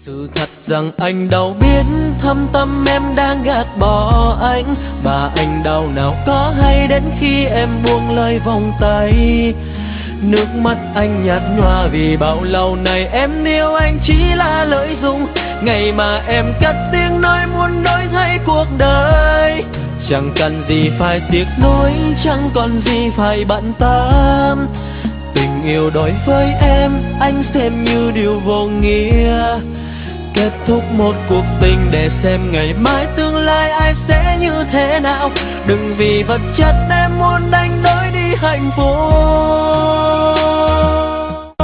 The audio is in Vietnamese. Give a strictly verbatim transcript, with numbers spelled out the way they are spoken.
Sự thật rằng anh đâu biết thâm tâm em đang gạt bỏ anh, và anh đâu nào có hay đến khi em buông lời vòng tay. Nước mắt anh nhạt nhòa vì bao lâu nay em yêu anh chỉ là lợi dụng. Ngày mà em cất tiếng nói muốn đổi thay cuộc đời, chẳng cần gì phải tiếc nuối, chẳng còn gì phải bận tâm. Tình yêu đối với em anh xem như điều vô nghĩa. Kết thúc một cuộc tình để xem ngày mai tương lai ai sẽ như thế nào. Đừng vì vật chất em muốn đánh đổi đi hạnh phúc.